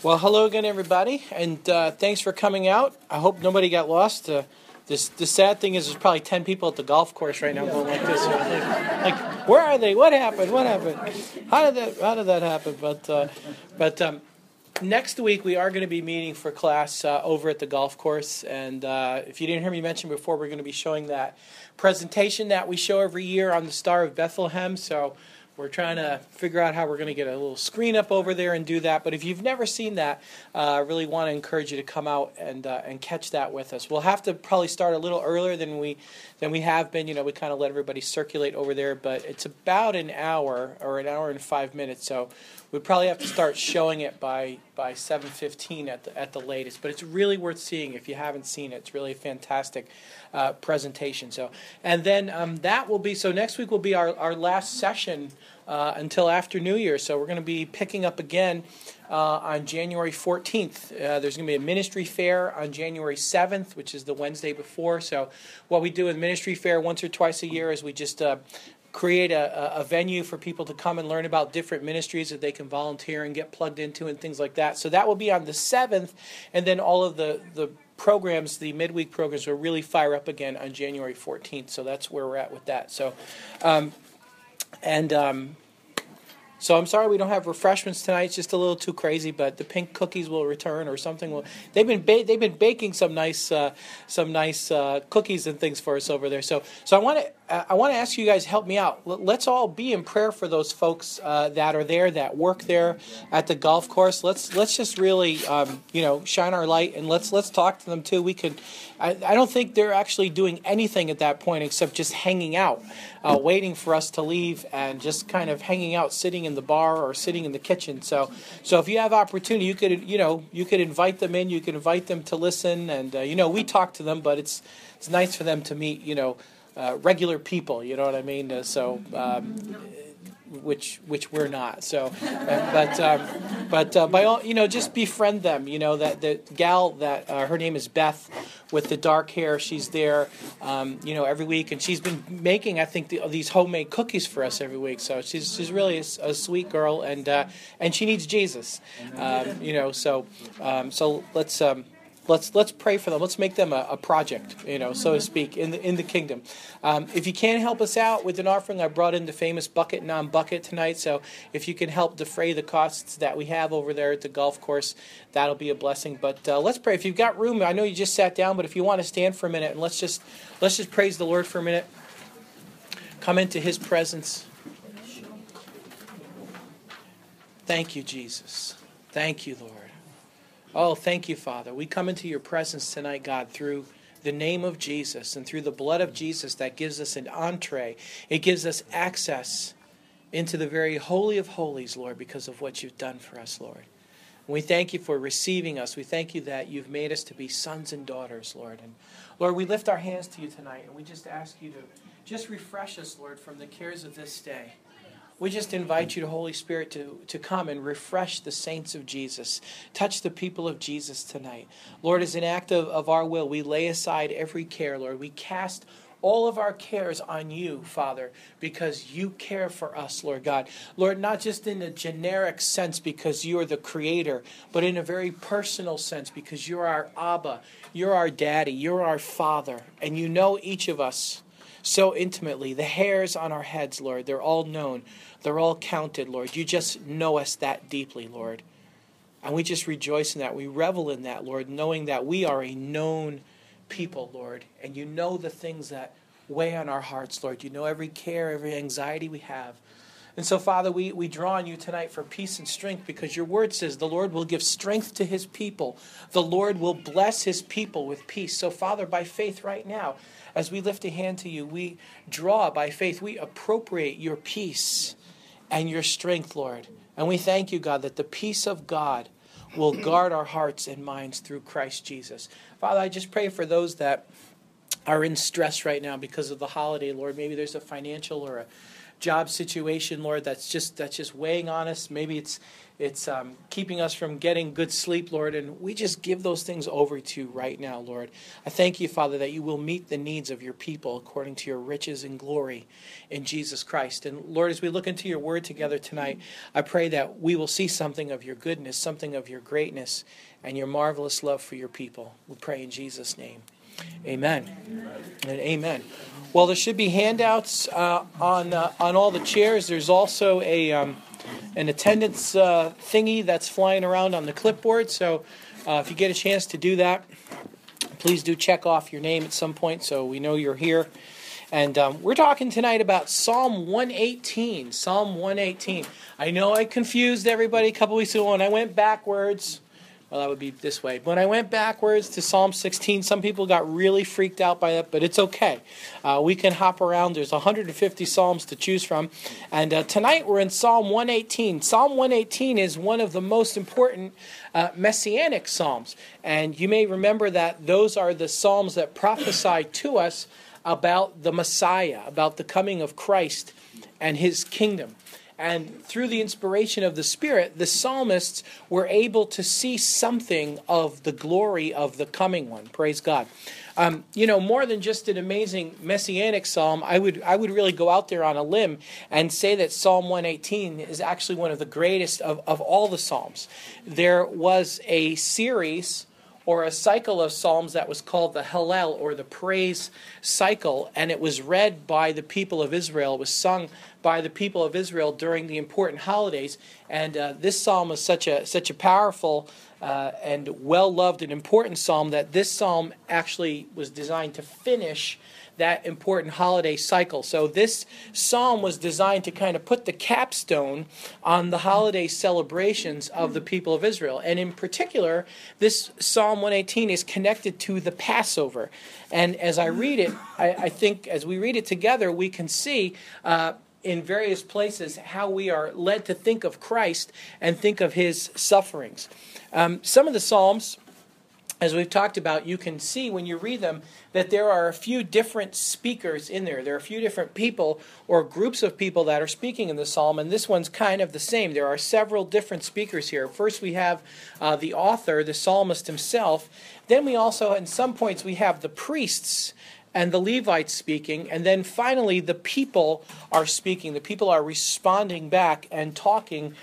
Well, hello again, everybody, and thanks for coming out. I hope nobody got lost. The sad thing is there's probably 10 people at the golf course right now going like this. Like, where are they? What happened? What happened? How did that happen? But next week we are going to be meeting for class over at the golf course. And if you didn't hear me mention before, we're going to be showing that presentation that we show every year on the Star of Bethlehem. So we're trying to figure out how we're going to get a little screen up over there and do that. But if you've never seen that, I really want to encourage you to come out and catch that with us. We'll have to probably start a little earlier than we have been. You know, we kind of let everybody circulate over there. But it's about an hour or an hour and 5 minutes. So we'd probably have to start showing it by 7:15 at the latest. But it's really worth seeing if you haven't seen it. It's really a fantastic presentation. So, and then that will be, so next week will be our last session until after New Year. So we're going to be picking up again on January 14th. There's going to be a ministry fair on January 7th, which is the Wednesday before. So what we do with ministry fair once or twice a year is we just create a venue for people to come and learn about different ministries that they can volunteer and get plugged into and things like that. So that will be on the 7th, and then all of the programs, the midweek programs, will really fire up again on January 14th. So that's where we're at with that. So, so I'm sorry we don't have refreshments tonight. It's just a little too crazy, but the pink cookies will return or something. They've been baking some nice cookies and things for us over there. So I want to ask you guys to help me out. Let's all be in prayer for those folks that are there, that work there at the golf course. Let's just really shine our light, and let's talk to them too. I don't think they're actually doing anything at that point except just hanging out, waiting for us to leave, and just kind of hanging out, sitting in the bar or sitting in the kitchen. So if you have opportunity, you could invite them in. You could invite them to listen, and we talk to them, but it's nice for them to meet regular people. You know what I mean? Which we're not. So, but by all, just befriend them. That the gal that her name is Beth with the dark hair. She's there, every week, and she's been making, I think, these homemade cookies for us every week. So she's really a sweet girl, and she needs Jesus. So let's pray for them. Let's make them a project, so to speak, in the kingdom. If you can help us out with an offering, I brought in the famous bucket, non-bucket tonight. So if you can help defray the costs that we have over there at the golf course, that'll be a blessing. But let's pray. If you've got room, I know you just sat down, but if you want to stand for a minute, and let's just praise the Lord for a minute. Come into His presence. Thank you, Jesus. Thank you, Lord. Oh, thank you, Father. We come into your presence tonight, God, through the name of Jesus and through the blood of Jesus that gives us an entree. It gives us access into the very holy of holies, Lord, because of what you've done for us, Lord. And we thank you for receiving us. We thank you that you've made us to be sons and daughters, Lord. And Lord, we lift our hands to you tonight, and we just ask you to just refresh us, Lord, from the cares of this day. We just invite you, Holy Spirit, to come and refresh the saints of Jesus. Touch the people of Jesus tonight. Lord, as an act of our will, we lay aside every care, Lord. We cast all of our cares on you, Father, because you care for us, Lord God. Lord, not just in a generic sense because you are the Creator, but in a very personal sense because you're our Abba, you're our Daddy, you're our Father, and you know each of us so intimately. The hairs on our heads, Lord, they're all known. They're all counted, Lord. You just know us that deeply, Lord. And we just rejoice in that. We revel in that, Lord, knowing that we are a known people, Lord. And you know the things that weigh on our hearts, Lord. You know every care, every anxiety we have. And so, Father, we draw on you tonight for peace and strength because your word says the Lord will give strength to his people. The Lord will bless his people with peace. So, Father, by faith right now, as we lift a hand to you, we draw by faith. We appropriate your peace and your strength, Lord. And we thank you, God, that the peace of God will guard our hearts and minds through Christ Jesus. Father, I just pray for those that are in stress right now because of the holiday, Lord. Maybe there's a financial or a job situation, Lord, that's just weighing on us. Maybe it's keeping us from getting good sleep, Lord, and we just give those things over to you right now, Lord. I thank you, Father, that you will meet the needs of your people according to your riches and glory in Jesus Christ. And Lord, as we look into your word together tonight, I pray that we will see something of your goodness, something of your greatness, and your marvelous love for your people. We pray in Jesus' name. Amen. And amen. Well, there should be handouts on all the chairs. There's also an attendance thingy that's flying around on the clipboard. So if you get a chance to do that, please do check off your name at some point so we know you're here. And we're talking tonight about Psalm 118. Psalm 118. I know I confused everybody a couple weeks ago when I went backwards. Well, that would be this way. When I went backwards to Psalm 16, some people got really freaked out by that, but it's okay. We can hop around. There's 150 Psalms to choose from. And tonight we're in Psalm 118. Psalm 118 is one of the most important messianic Psalms. And you may remember that those are the Psalms that prophesy to us about the Messiah, about the coming of Christ and his kingdom. And through the inspiration of the Spirit, the psalmists were able to see something of the glory of the coming one. Praise God. More than just an amazing messianic psalm, I would really go out there on a limb and say that Psalm 118 is actually one of the greatest of all the psalms. There was a series or a cycle of psalms that was called the Hallel, or the praise cycle, and it was read by the people of Israel. It was sung by the people of Israel during the important holidays, and this psalm is such a powerful and well-loved and important psalm that this psalm actually was designed to finish that important holiday cycle. So this psalm was designed to kind of put the capstone on the holiday celebrations of the people of Israel. And in particular, this Psalm 118 is connected to the Passover. And as I read it, I think as we read it together, we can see in various places how we are led to think of Christ and think of his sufferings. Some of the Psalms, as we've talked about, you can see when you read them that there are a few different speakers in there. There are a few different people or groups of people that are speaking in the psalm, and this one's kind of the same. There are several different speakers here. First we have the author, the psalmist himself. Then we also, at some points, we have the priests and the Levites speaking, and then finally the people are speaking. The people are responding back and talking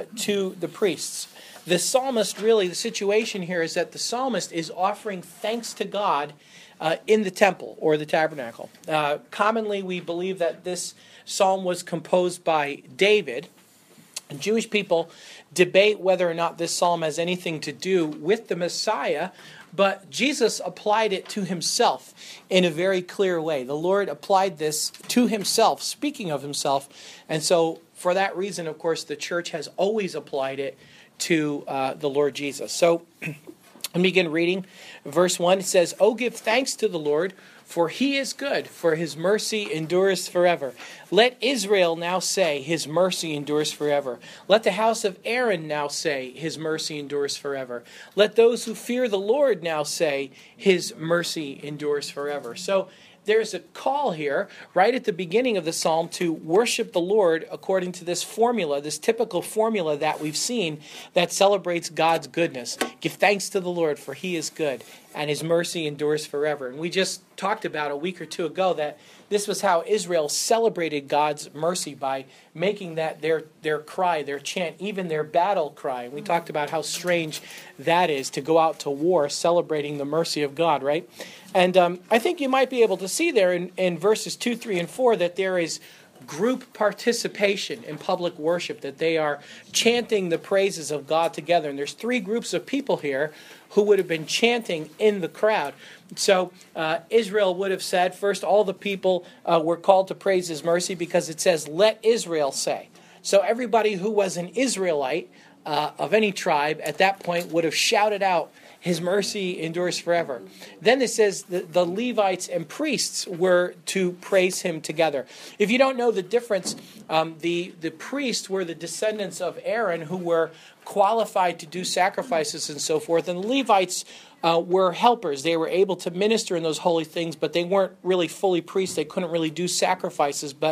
to the priests. The psalmist, really, the situation here is that the psalmist is offering thanks to God in the temple or the tabernacle. Commonly, we believe that this psalm was composed by David. And Jewish people debate whether or not this psalm has anything to do with the Messiah, but Jesus applied it to himself in a very clear way. The Lord applied this to himself, speaking of himself. And so, for that reason, of course, the church has always applied it to the Lord Jesus. So, let me begin reading. Verse 1, it says, "Oh, give thanks to the Lord, for he is good, for his mercy endures forever. Let Israel now say, his mercy endures forever. Let the house of Aaron now say, his mercy endures forever. Let those who fear the Lord now say, his mercy endures forever." So there's a call here, right at the beginning of the psalm, to worship the Lord according to this formula, this typical formula that we've seen that celebrates God's goodness. Give thanks to the Lord, for he is good, and his mercy endures forever. And we just talked about a week or two ago that this was how Israel celebrated God's mercy, by making that their cry, their chant, even their battle cry. And we talked about how strange that is, to go out to war celebrating the mercy of God, right? And I think you might be able to see there in verses 2, 3, and 4 that there is group participation in public worship, that they are chanting the praises of God together. And there's three groups of people here who would have been chanting in the crowd. So Israel would have said, first, all the people were called to praise his mercy, because it says, let Israel say. So everybody who was an Israelite of any tribe at that point would have shouted out, his mercy endures forever. Then it says the Levites and priests were to praise him together. If you don't know the difference, the priests were the descendants of Aaron, who were qualified to do sacrifices and so forth. And the Levites were helpers. They were able to minister in those holy things, but they weren't really fully priests. They couldn't really do sacrifices. But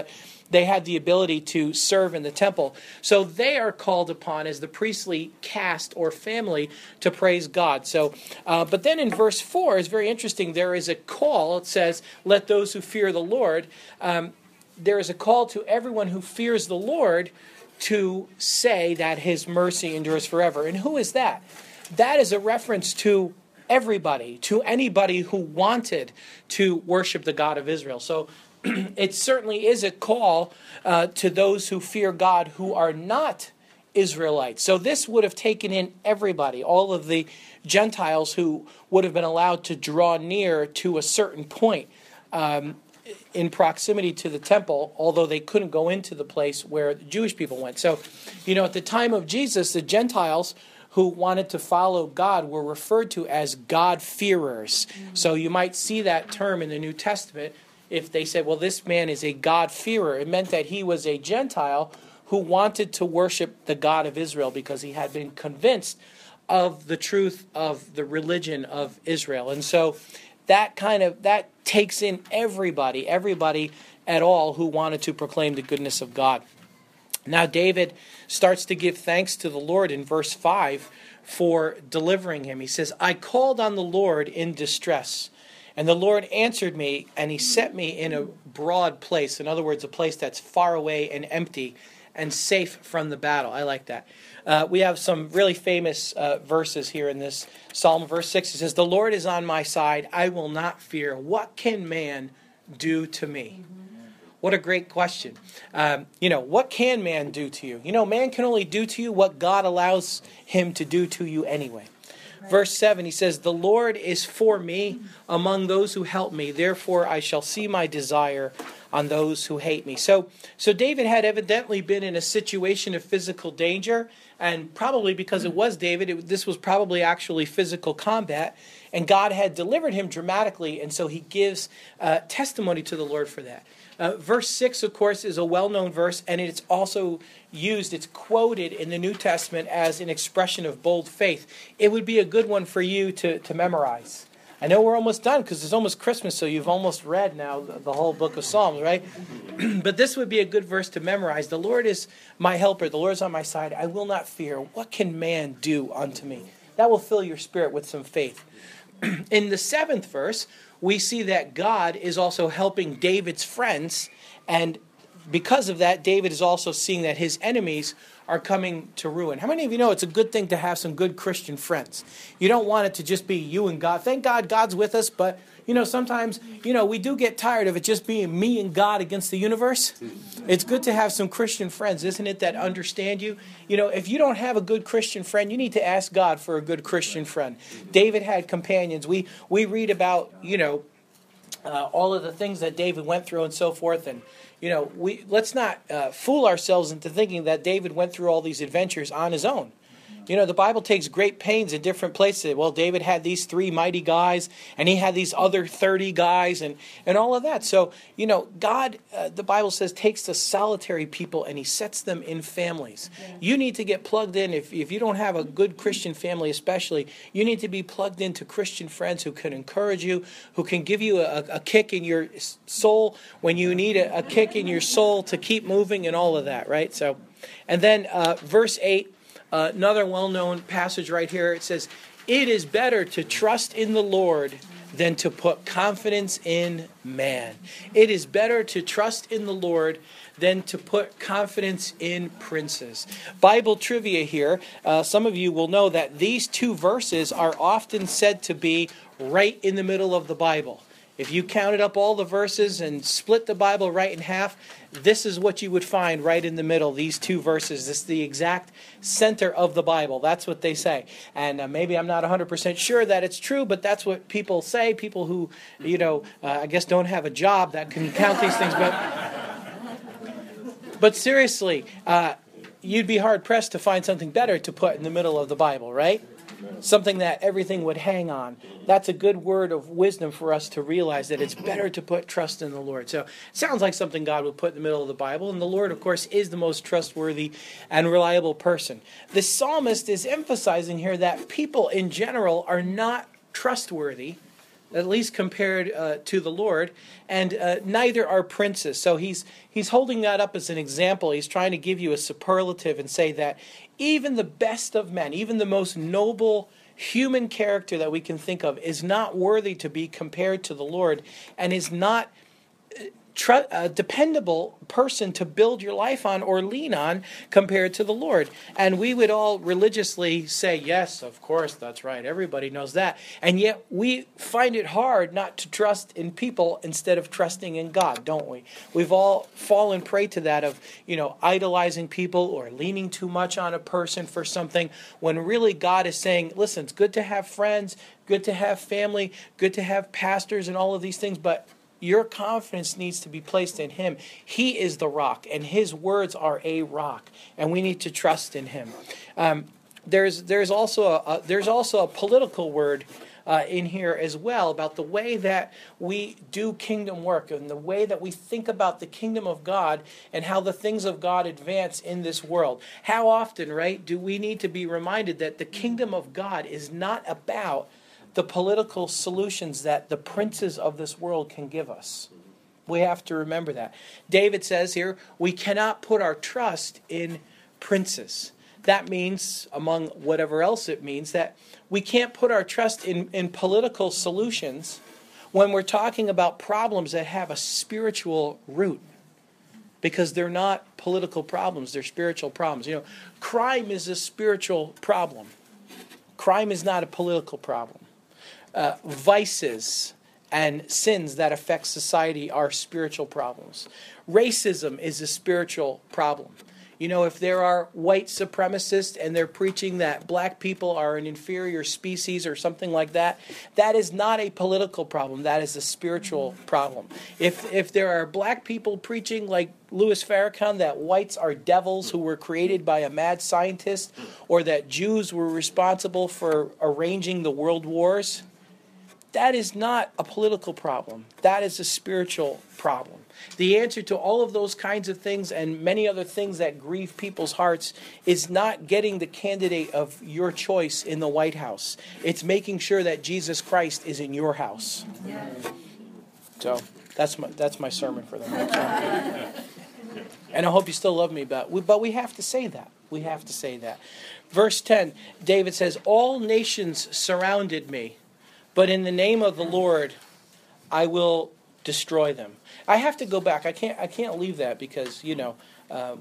they had the ability to serve in the temple. So they are called upon as the priestly caste or family to praise God. So, but then in verse 4 is very interesting. There is a call. It says, let those who fear the Lord. There is a call to everyone who fears the Lord to say that his mercy endures forever. And who is that? That is a reference to everybody, to anybody who wanted to worship the God of Israel. So it certainly is a call to those who fear God who are not Israelites. So this would have taken in everybody, all of the Gentiles who would have been allowed to draw near to a certain point in proximity to the temple, although they couldn't go into the place where the Jewish people went. So, at the time of Jesus, the Gentiles who wanted to follow God were referred to as God-fearers. So you might see that term in the New Testament. If they said, well, this man is a God-fearer, it meant that he was a Gentile who wanted to worship the God of Israel because he had been convinced of the truth of the religion of Israel. And so that takes in everybody at all who wanted to proclaim the goodness of God. Now David starts to give thanks to the Lord in verse 5 for delivering him. He says, I called on the Lord in distress, and the Lord answered me, and he set me in a broad place. In other words, a place that's far away and empty and safe from the battle. I like that. We have some really famous verses here in this Psalm. Verse 6, it says, the Lord is on my side. I will not fear. What can man do to me? What a great question. What can man do to you? Man can only do to you what God allows him to do to you anyway. Right. Verse 7, he says, the Lord is for me among those who help me. Therefore I shall see my desire on those who hate me. So David had evidently been in a situation of physical danger, and probably because it was David, this was probably actually physical combat, and God had delivered him dramatically, and so he gives testimony to the Lord for that. Verse 6, of course, is a well-known verse, and it's also it's quoted in the New Testament as an expression of bold faith. It would be a good one for you to memorize. I know we're almost done because it's almost Christmas, so you've almost read now the whole book of Psalms, right? But this would be a good verse to memorize. The Lord is my helper. The Lord is on my side. I will not fear. What can man do unto me? That will fill your spirit with some faith. In the 7th verse, we see that God is also helping David's friends, and because of that, David is also seeing that his enemies are coming to ruin. How many of you know it's a good thing to have some good Christian friends? You don't want it to just be you and God. Thank God God's with us, but sometimes, we do get tired of it just being me and God against the universe. It's good to have some Christian friends, isn't it, that understand you? If you don't have a good Christian friend, you need to ask God for a good Christian friend. David had companions. We read about, all of the things that David went through and so forth, and let's not fool ourselves into thinking that David went through all these adventures on his own. The Bible takes great pains in different places. Well, David had these 3 mighty guys, and he had these other 30 guys, and all of that. So, God, the Bible says, takes the solitary people and he sets them in families. Yeah. You need to get plugged in. If you don't have a good Christian family especially, you need to be plugged into Christian friends who can encourage you, who can give you a kick in your soul when you need a kick in your soul to keep moving and all of that, right? So, and then verse 8, another well-known passage right here. It says, it is better to trust in the Lord than to put confidence in man. It is better to trust in the Lord than to put confidence in princes. Bible trivia here. Some of you will know that these 2 verses are often said to be right in the middle of the Bible. If you counted up all the verses and split the Bible right in half, this is what you would find right in the middle, these 2 verses. This is the exact center of the Bible. That's what they say. And maybe I'm not 100% sure that it's true, but that's what people say. People who, I guess don't have a job that can count these things. But seriously, you'd be hard-pressed to find something better to put in the middle of the Bible, right? Something that everything would hang on. That's a good word of wisdom for us to realize that it's better to put trust in the Lord. So it sounds like something God would put in the middle of the Bible. And the Lord, of course, is the most trustworthy and reliable person. The psalmist is emphasizing here that people in general are not trustworthy at least compared to the Lord, and neither are princes. So he's holding that up as an example. He's trying to give you a superlative and say that even the best of men, even the most noble human character that we can think of, is not worthy to be compared to the Lord, and is not a dependable person to build your life on or lean on compared to the Lord. And we would all religiously say, yes, of course, that's right. Everybody knows that. And yet we find it hard not to trust in people instead of trusting in God, don't we? We've all fallen prey to that of, idolizing people or leaning too much on a person for something, when really God is saying, listen, it's good to have friends, good to have family, good to have pastors and all of these things, but your confidence needs to be placed in Him. He is the rock, and His words are a rock, and we need to trust in Him. There's also a political word in here as well about the way that we do kingdom work and the way that we think about the kingdom of God and how the things of God advance in this world. How often, right, do we need to be reminded that the kingdom of God is not about the political solutions that the princes of this world can give us. We have to remember that. David says here, we cannot put our trust in princes. That means, among whatever else it means, that we can't put our trust in political solutions when we're talking about problems that have a spiritual root. Because they're not political problems, they're spiritual problems. Crime is a spiritual problem. Crime is not a political problem. Vices and sins that affect society are spiritual problems. Racism is a spiritual problem. If there are white supremacists and they're preaching that black people are an inferior species or something like that, that is not a political problem. That is a spiritual problem. If there are black people preaching, like Louis Farrakhan, that whites are devils who were created by a mad scientist, or that Jews were responsible for arranging the world wars, that is not a political problem. That is a spiritual problem. The answer to all of those kinds of things and many other things that grieve people's hearts is not getting the candidate of your choice in the White House. It's making sure that Jesus Christ is in your house. Yes. So that's my sermon for the next one. And I hope you still love me, but we have to say that. We have to say that. Verse 10, David says, all nations surrounded me, but in the name of the Lord, I will destroy them. I have to go back. I can't leave that because I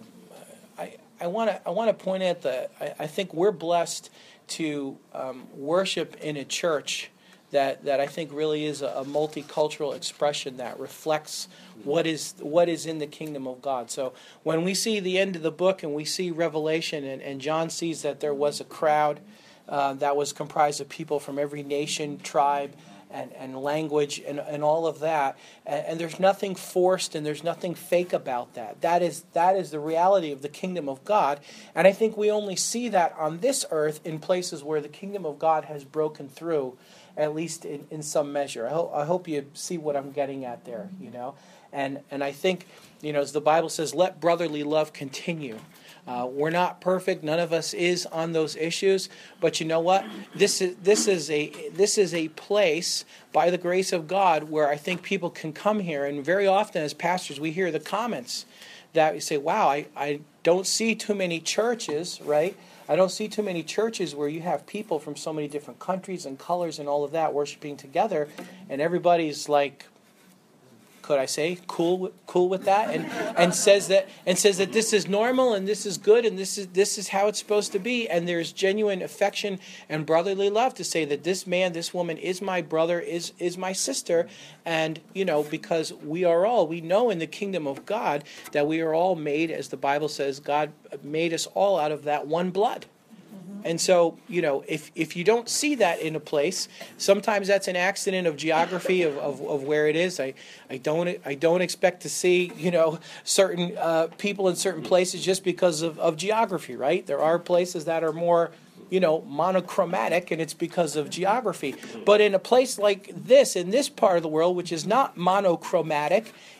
want to point out that I think we're blessed to worship in a church that I think really is a multicultural expression that reflects what is in the kingdom of God. So when we see the end of the book and we see Revelation and John sees that there was a crowd that was comprised of people from every nation, tribe, and language and all of that, and there's nothing forced and there's nothing fake about that. That is the reality of the kingdom of God, and I think we only see that on this earth in places where the kingdom of God has broken through, at least in some measure. I hope you see what I'm getting at there, and I think, as the Bible says, let brotherly love continue. We're not perfect. None of us is on those issues. But you know what? This is a place, by the grace of God, where I think people can come here. And very often as pastors, we hear the comments that we say, wow, I don't see too many churches, right? I don't see too many churches where you have people from so many different countries and colors and all of that worshiping together. And everybody's like, could I say, cool with that, and says that this is normal and this is good and this is how it's supposed to be, and there's genuine affection and brotherly love to say that this man, this woman is my brother, is my sister, and because we know in the kingdom of God that we are all made, as the Bible says, God made us all out of that one blood. And so, if you don't see that in a place, sometimes that's an accident of geography of where it is. I don't expect to see, certain people in certain places just because of geography, right? There are places that are more, monochromatic, and it's because of geography. But in a place like this, in this part of the world, which is not monochromatic,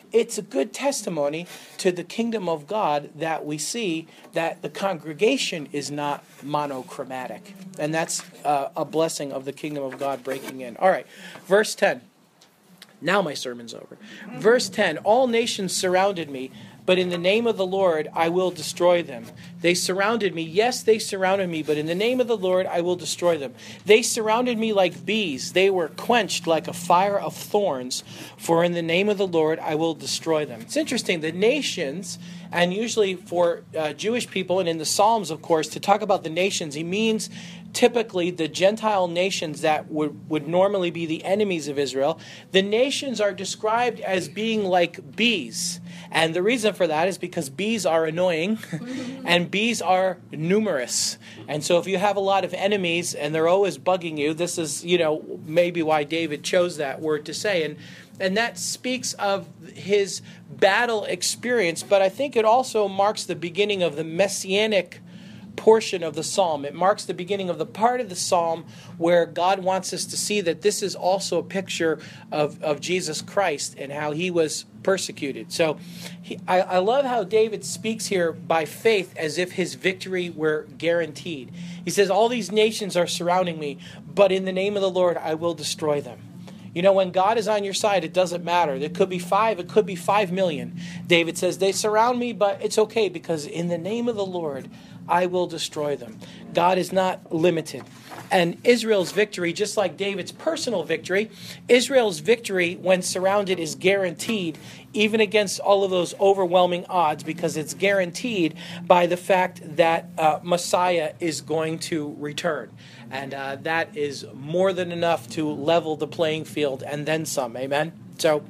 it's a good testimony to the kingdom of God that we see that the congregation is not monochromatic. And that's a blessing of the kingdom of God breaking in. All right, verse 10. Now my sermon's over. Verse 10, all nations surrounded me, but in the name of the Lord I will destroy them. They surrounded me. Yes, they surrounded me, but in the name of the Lord I will destroy them. They surrounded me like bees. They were quenched like a fire of thorns, for in the name of the Lord I will destroy them. It's interesting, the nations, and usually for Jewish people, and in the Psalms, of course, to talk about the nations, he means typically the Gentile nations that would normally be the enemies of Israel. The nations are described as being like bees. And the reason for that is because bees are annoying and bees are numerous. And so if you have a lot of enemies and they're always bugging you, this is, maybe why David chose that word to say. And that speaks of his battle experience, but I think it also marks the beginning of the messianic portion of the psalm. It marks the beginning of the part of the psalm where God wants us to see that this is also a picture of Jesus Christ and how he was persecuted. So I love how David speaks here by faith as if his victory were guaranteed. He says, all these nations are surrounding me, but in the name of the Lord I will destroy them. When God is on your side, it doesn't matter. It could be 5, it could be 5 million. David says, they surround me, but it's okay because in the name of the Lord, I will destroy them. God is not limited. And Israel's victory, just like David's personal victory, Israel's victory when surrounded is guaranteed even against all of those overwhelming odds because it's guaranteed by the fact that Messiah is going to return. And that is more than enough to level the playing field and then some. Amen? So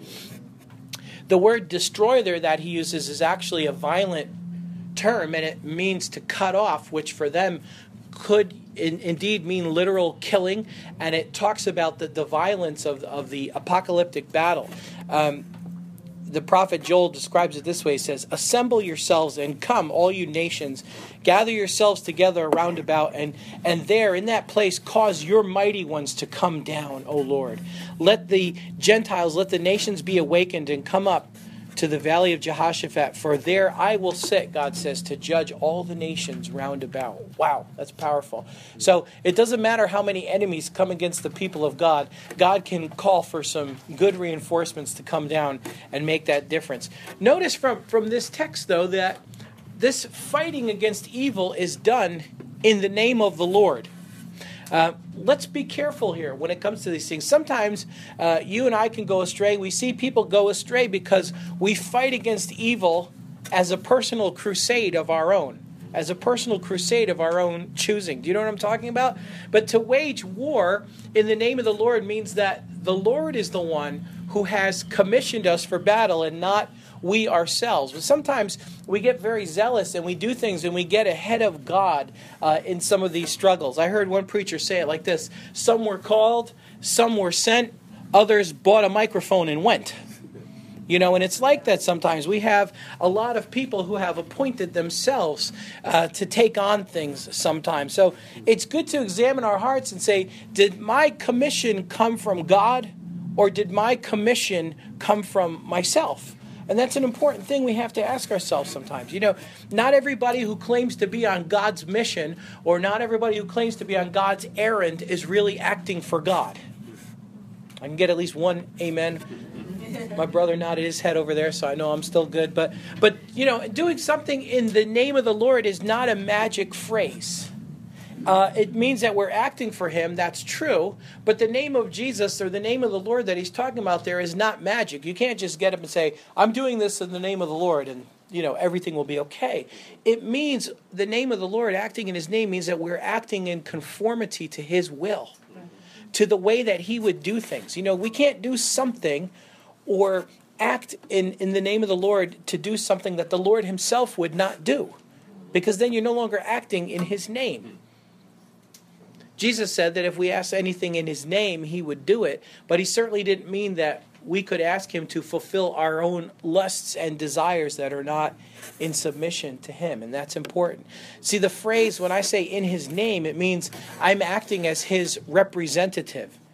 the word destroy there that he uses is actually a violent term, and it means to cut off, which for them could indeed mean literal killing, and it talks about the violence of the apocalyptic battle. The prophet Joel describes it this way. He says, assemble yourselves and come, all you nations, gather yourselves together around about, and there in that place cause your mighty ones to come down, O Lord. Let the Gentiles, let the nations be awakened and come up to the valley of Jehoshaphat, for there I will sit, God says, to judge all the nations round about. Wow, that's powerful. So it doesn't matter how many enemies come against the people of God. God can call for some good reinforcements to come down and make that difference. Notice from this text, though, that this fighting against evil is done in the name of the Lord. Let's be careful here when it comes to these things. Sometimes you and I can go astray. We see people go astray because we fight against evil as a personal crusade of our own. As a personal crusade of our own choosing. Do you know what I'm talking about? But to wage war in the name of the Lord means that the Lord is the one who has commissioned us for battle and not we ourselves. But sometimes we get very zealous and we do things and we get ahead of God in some of these struggles. I heard one preacher say it like this: some were called, some were sent, others bought a microphone and went. And it's like that sometimes. We have a lot of people who have appointed themselves to take on things sometimes. So it's good to examine our hearts and say, did my commission come from God or did my commission come from myself? And that's an important thing we have to ask ourselves sometimes. Not everybody who claims to be on God's mission or not everybody who claims to be on God's errand is really acting for God. I can get at least one amen. My brother nodded his head over there, so I know I'm still good. But doing something in the name of the Lord is not a magic phrase. It means that we're acting for him, that's true, but the name of Jesus or the name of the Lord that he's talking about there is not magic. You can't just get up and say, I'm doing this in the name of the Lord and everything will be okay. It means the name of the Lord, acting in his name, means that we're acting in conformity to his will, to the way that he would do things. We can't do something or act in the name of the Lord to do something that the Lord himself would not do, because then you're no longer acting in his name. Jesus said that if we ask anything in his name, he would do it. But he certainly didn't mean that we could ask him to fulfill our own lusts and desires that are not in submission to him. And that's important. See, the phrase, when I say in his name, it means I'm acting as his representative.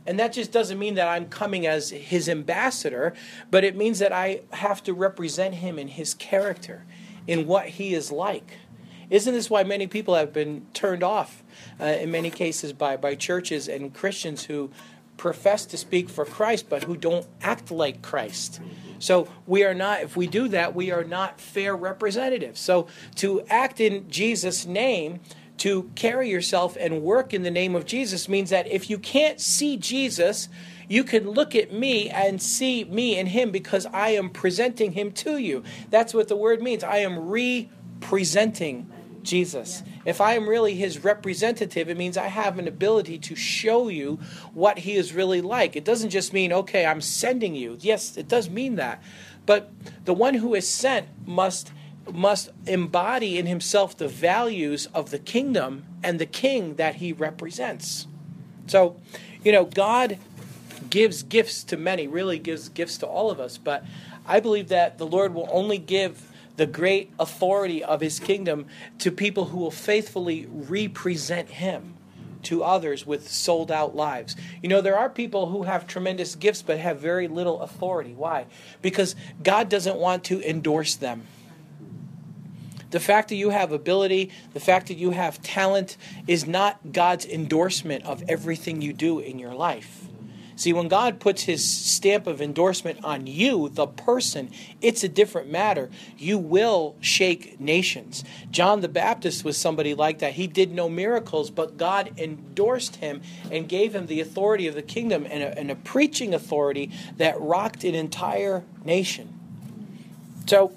And that just doesn't mean that I'm coming as his ambassador, but it means that I have to represent him in his character, in what he is like. Isn't this why many people have been turned off in many cases by churches and Christians who profess to speak for Christ but who don't act like Christ? So we are not, if we do that, we are not fair representatives. So to act in Jesus' name, to carry yourself and work in the name of Jesus means that if you can't see Jesus, you can look at me and see me in him because I am presenting him to you. That's what the word means. I am representing Jesus. If I am really his representative, it means I have an ability to show you what he is really like. It doesn't just mean, okay, I'm sending you. Yes, it does mean that. But the one who is sent must embody in himself the values of the kingdom and the king that he represents. So, God gives gifts to many, really gives gifts to all of us. But I believe that the Lord will only give the great authority of his kingdom to people who will faithfully represent him to others with sold out lives. There are people who have tremendous gifts but have very little authority. Why? Because God doesn't want to endorse them. The fact that you have ability, the fact that you have talent is not God's endorsement of everything you do in your life. See, when God puts his stamp of endorsement on you, the person, it's a different matter. You will shake nations. John the Baptist was somebody like that. He did no miracles, but God endorsed him and gave him the authority of the kingdom and a preaching authority that rocked an entire nation. So,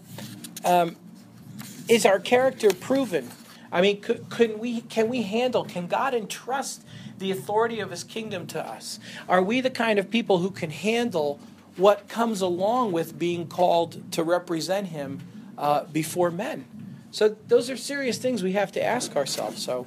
is our character proven? I mean, can God entrust the authority of his kingdom to us? Are we the kind of people who can handle what comes along with being called to represent him before men? So those are serious things we have to ask ourselves. So,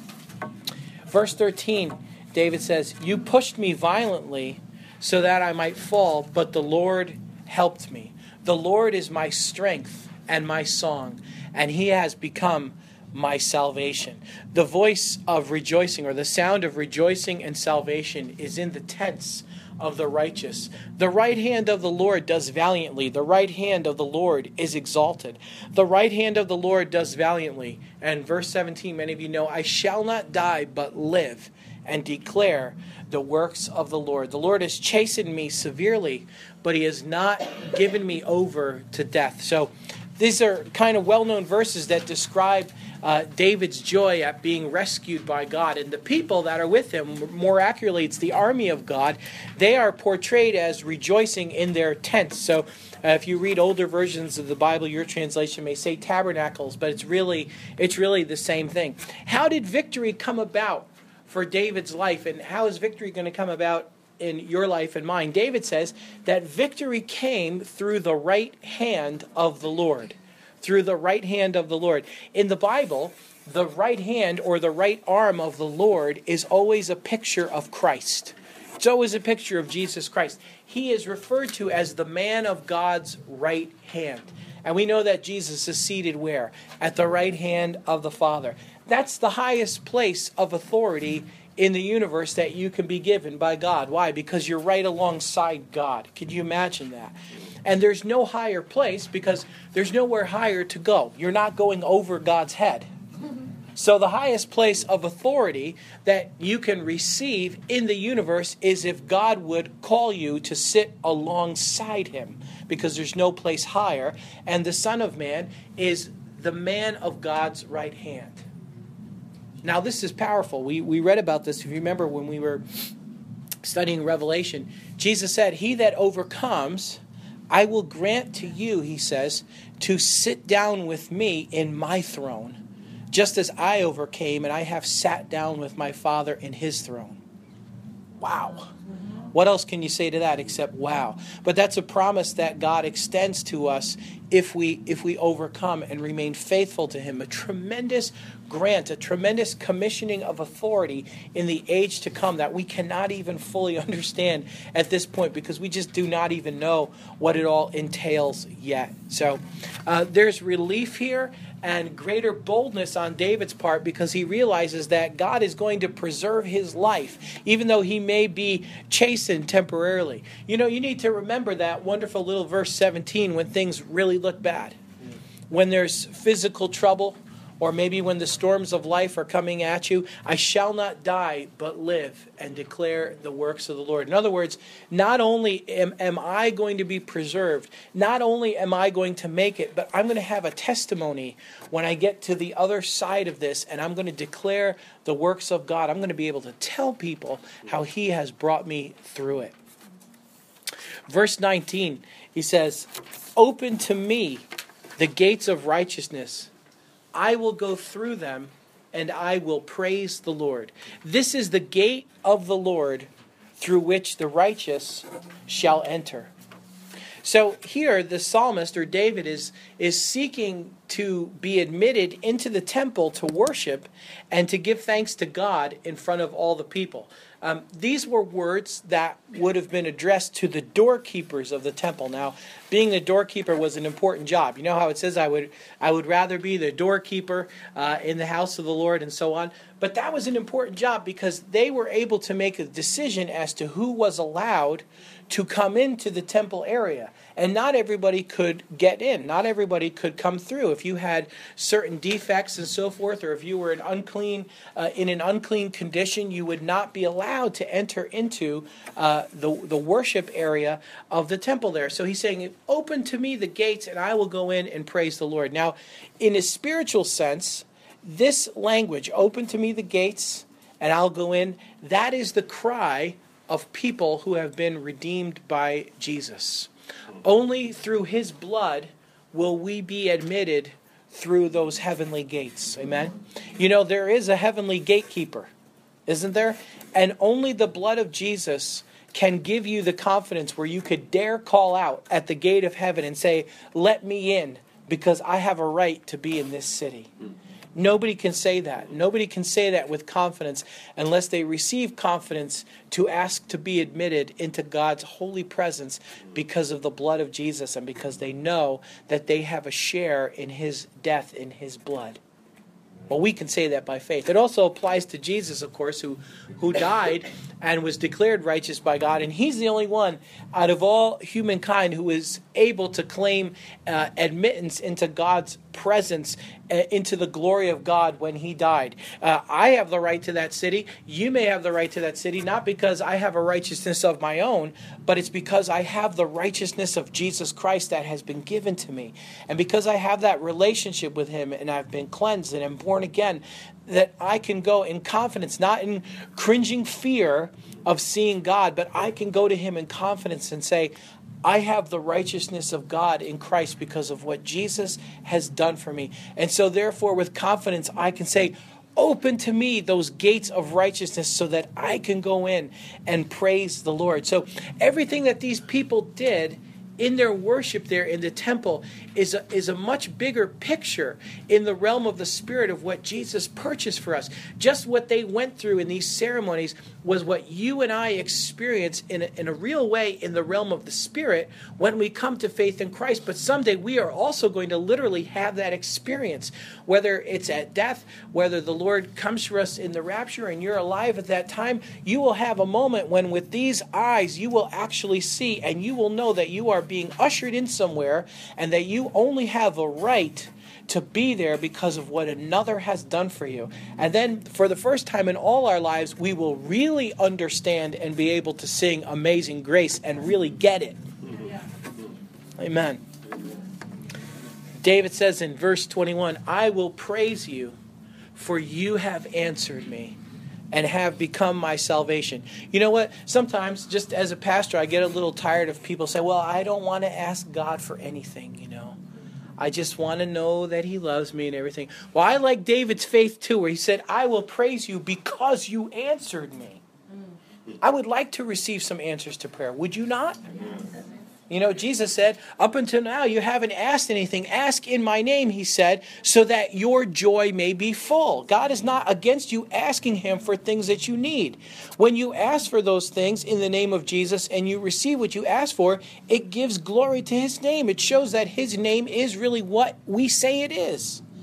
verse 13, David says, "You pushed me violently so that I might fall, but the Lord helped me. The Lord is my strength and my song, and he has become my salvation." The voice of rejoicing, or the sound of rejoicing and salvation, is in the tents of the righteous. The right hand of the Lord does valiantly. The right hand of the Lord is exalted. The right hand of the Lord does valiantly. And verse 17, many of you know, "I shall not die but live and declare the works of the Lord." The Lord has chastened me severely, but he has not given me over to death. So these are kind of well-known verses that describe David's joy at being rescued by God. And the people that are with him, more accurately, it's the army of God, they are portrayed as rejoicing in their tents. So if you read older versions of the Bible, your translation may say tabernacles, but it's really the same thing. How did victory come about for David's life, and how is victory going to come about in your life and mine? David says that victory came through the right hand of the Lord. Through the right hand of the Lord. In the Bible, the right hand or the right arm of the Lord is always a picture of Christ. It's always a picture of Jesus Christ. He is referred to as the man of God's right hand. And we know that Jesus is seated where? At the right hand of the Father. That's the highest place of authority in the universe that you can be given by God. Why? Because you're right alongside God. Could you imagine that? And there's no higher place because there's nowhere higher to go. You're not going over God's head. So the highest place of authority that you can receive in the universe is if God would call you to sit alongside him, because there's no place higher. And the Son of Man is the man of God's right hand. Now this is powerful. We read about this, if you remember, when we were studying Revelation. Jesus said, "He that overcomes, I will grant to you," he says, "to sit down with me in my throne, just as I overcame and I have sat down with my Father in his throne." Wow. What else can you say to that except wow? But that's a promise that God extends to us if we overcome and remain faithful to him. A tremendous grant, a tremendous commissioning of authority in the age to come that we cannot even fully understand at this point, because we just do not even know what it all entails yet. So there's relief here and greater boldness on David's part, because he realizes that God is going to preserve his life, even though he may be chastened temporarily. You know, you need to remember that wonderful little verse 17 when things really look bad. When there's physical trouble, or maybe when the storms of life are coming at you, I shall not die, but live and declare the works of the Lord. In other words, not only am I going to be preserved, not only am I going to make it, but I'm going to have a testimony when I get to the other side of this, and I'm going to declare the works of God. I'm going to be able to tell people how he has brought me through it. Verse 19, he says, "Open to me the gates of righteousness. I will go through them, and I will praise the Lord. This is the gate of the Lord, through which the righteous shall enter." So here the psalmist, or David, is seeking to be admitted into the temple to worship and to give thanks to God in front of all the people. These were words that would have been addressed to the doorkeepers of the temple. Now, being the doorkeeper was an important job. You know how it says, I would rather be the doorkeeper in the house of the Lord, and so on. But that was an important job because they were able to make a decision as to who was allowed to come into the temple area. And not everybody could get in. Not everybody could come through. If you had certain defects and so forth, or if you were in an unclean condition, you would not be allowed to enter into the worship area of the temple there. So he's saying, "Open to me the gates, and I will go in and praise the Lord." Now, in a spiritual sense, this language, "open to me the gates, and I'll go in," that is the cry of people who have been redeemed by Jesus. Only through his blood will we be admitted through those heavenly gates. Amen? You know, there is a heavenly gatekeeper, isn't there? And only the blood of Jesus can give you the confidence where you could dare call out at the gate of heaven and say, "Let me in, because I have a right to be in this city." Nobody can say that. Nobody can say that with confidence unless they receive confidence to ask to be admitted into God's holy presence because of the blood of Jesus and because they know that they have a share in his death, in his blood. Well, we can say that by faith. It also applies to Jesus, of course, who died and was declared righteous by God. And he's the only one out of all humankind who is able to claim admittance into God's presence, into the glory of God when he died. I have the right to that city. You may have the right to that city, not because I have a righteousness of my own, but it's because I have the righteousness of Jesus Christ that has been given to me. And because I have that relationship with him and I've been cleansed and am born again, that I can go in confidence, not in cringing fear of seeing God, but I can go to him in confidence and say, I have the righteousness of God in Christ because of what Jesus has done for me. And so therefore, with confidence, I can say, "Open to me those gates of righteousness so that I can go in and praise the Lord." So everything that these people did in their worship there in the temple is a much bigger picture in the realm of the Spirit of what Jesus purchased for us. Just what they went through in these ceremonies was what you and I experience in a real way in the realm of the Spirit when we come to faith in Christ. But someday we are also going to literally have that experience, whether it's at death, whether the Lord comes for us in the rapture and you're alive at that time. You will have a moment when with these eyes you will actually see, and you will know that you are being ushered in somewhere and that you only have a right to be there because of what another has done for you. And then for the first time in all our lives, we will really understand and be able to sing Amazing Grace and really get it. Yeah. Amen. David says in verse 21, "I will praise you, for you have answered me and have become my salvation." You know what? Sometimes, just as a pastor, I get a little tired of people saying, "Well, I don't want to ask God for anything, you know. I just want to know that he loves me and everything." Well, I like David's faith too, where he said, "I will praise you because you answered me." I would like to receive some answers to prayer. Would you not? You know, Jesus said, "Up until now you haven't asked anything. Ask in my name," he said, "so that your joy may be full." God is not against you asking him for things that you need. When you ask for those things in the name of Jesus and you receive what you ask for, it gives glory to his name. It shows that his name is really what we say it is.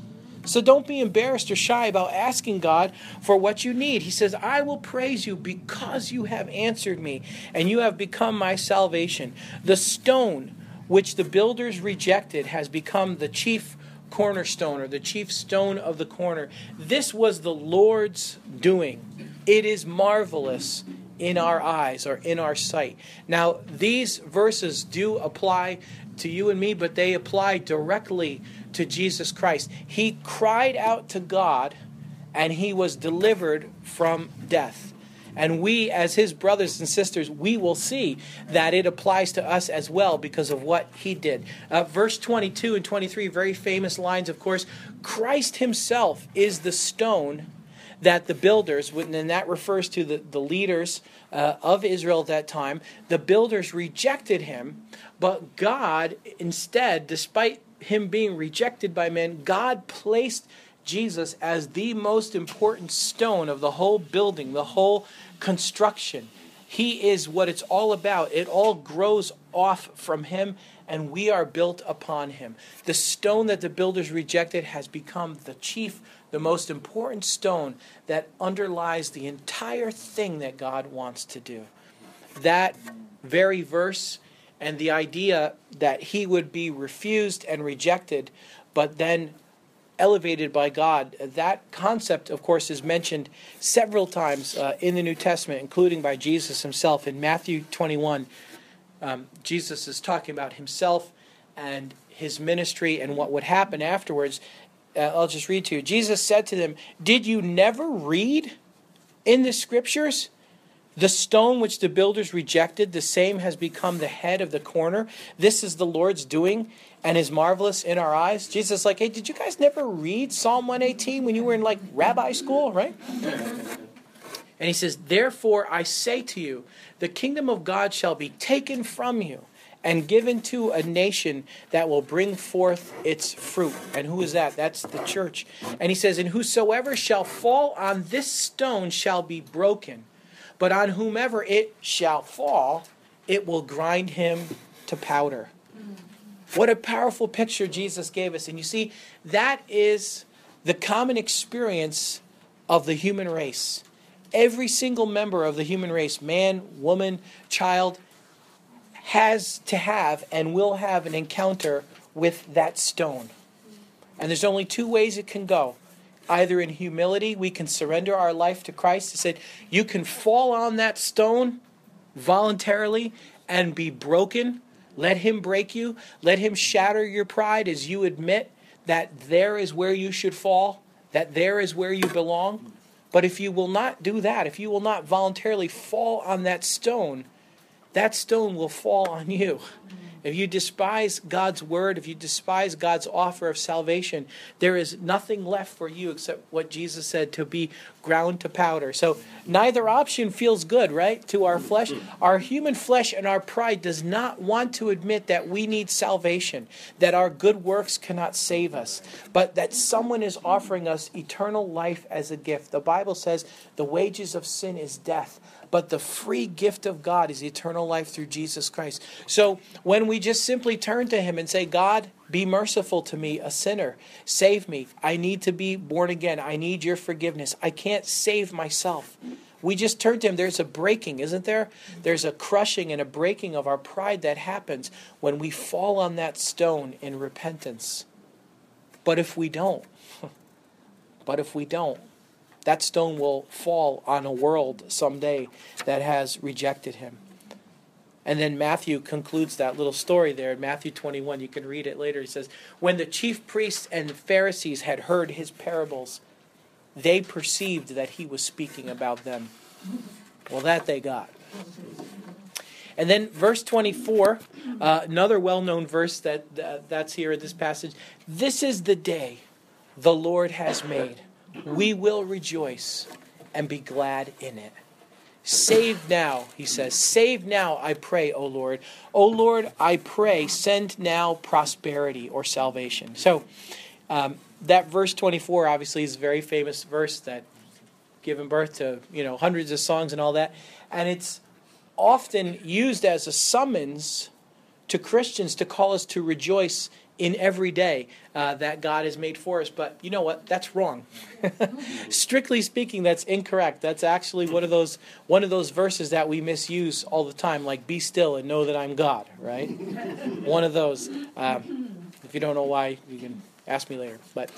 So don't be embarrassed or shy about asking God for what you need. He says, I will praise you because you have answered me and you have become my salvation. The stone which the builders rejected has become the chief cornerstone, or the chief stone of the corner. This was the Lord's doing. It is marvelous in our eyes, or in our sight. Now, these verses do apply to you and me, but they apply directly to Jesus Christ. He cried out to God, and he was delivered from death. And we, as his brothers and sisters, we will see that it applies to us as well because of what he did. Verse 22 and 23, very famous lines, of course. Christ himself is the stone that the builders, and that refers to the leaders of Israel at that time, the builders rejected him, but God instead, despite him being rejected by men, God placed Jesus as the most important stone of the whole building, the whole construction. He is what it's all about. It all grows off from him, and we are built upon him. The stone that the builders rejected has become the chief, the most important stone that underlies the entire thing that God wants to do. That very verse and the idea that he would be refused and rejected, but then elevated by God, that concept, of course, is mentioned several times in the New Testament, including by Jesus himself. In Matthew 21, Jesus is talking about himself and his ministry and what would happen afterwards. I'll just read to you. Jesus said to them, "Did you never read in the Scriptures? The stone which the builders rejected, the same has become the head of the corner. This is the Lord's doing and is marvelous in our eyes." Jesus is like, hey, did you guys never read Psalm 118 when you were in like rabbi school, right? And he says, "Therefore I say to you, the kingdom of God shall be taken from you and given to a nation that will bring forth its fruit." And who is that? That's the church. And he says, "And whosoever shall fall on this stone shall be broken. But on whomever it shall fall, it will grind him to powder." What a powerful picture Jesus gave us. And you see, that is the common experience of the human race. Every single member of the human race, man, woman, child, has to have and will have an encounter with that stone. And there's only two ways it can go. Either in humility, we can surrender our life to Christ. He said, you can fall on that stone voluntarily and be broken. Let him break you. Let him shatter your pride as you admit that there is where you should fall, that there is where you belong. But if you will not do that, if you will not voluntarily fall on that stone will fall on you. If you despise God's word, if you despise God's offer of salvation, there is nothing left for you except what Jesus said, to be ground to powder. So neither option feels good, right, to our flesh. Our human flesh and our pride does not want to admit that we need salvation, that our good works cannot save us, but that someone is offering us eternal life as a gift. The Bible says the wages of sin is death, but the free gift of God is eternal life through Jesus Christ. So when we just simply turn to him and say, God, be merciful to me, a sinner. Save me. I need to be born again. I need your forgiveness. I can't save myself. We just turn to him. There's a breaking, isn't there? There's a crushing and a breaking of our pride that happens when we fall on that stone in repentance. But if we don't, that stone will fall on a world someday that has rejected him. And then Matthew concludes that little story there in Matthew 21. You can read it later. He says, when the chief priests and the Pharisees had heard his parables, they perceived that he was speaking about them. Well, that they got. And then verse 24, another well-known verse that's here in this passage. This is the day the Lord has made. We will rejoice and be glad in it. Save now, he says. Save now, I pray, O Lord. O Lord, I pray, send now prosperity or salvation. So that verse 24 obviously is a very famous verse that given birth to hundreds of songs and all that. And it's often used as a summons to Christians to call us to rejoice in every day that God has made for us. But you know what? That's wrong. Strictly speaking, that's incorrect. That's actually one of those verses that we misuse all the time, like "Be still and know that I'm God." Right? One of those. If you don't know why, you can ask me later. But